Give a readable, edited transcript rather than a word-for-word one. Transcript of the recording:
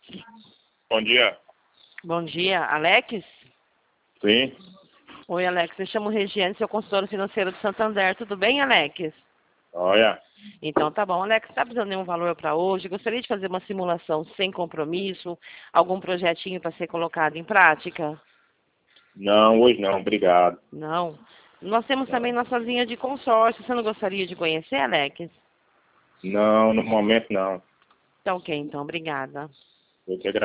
Bom dia. Bom dia, Alex? Sim. Oi, Alex. Eu chamo Regiane, seu consultor financeiro de Santander. Tudo bem, Alex? Olha. Então, tá bom. Alex, está precisando de um valor para hoje? Gostaria de fazer uma simulação sem compromisso? Algum projetinho para ser colocado em prática? Não, hoje não, obrigado. Não. Nós temos também Não, nossa linha de consórcio. Você não gostaria de conhecer, Alex? não, no momento não. Tá ok, então. Obrigada. Eu que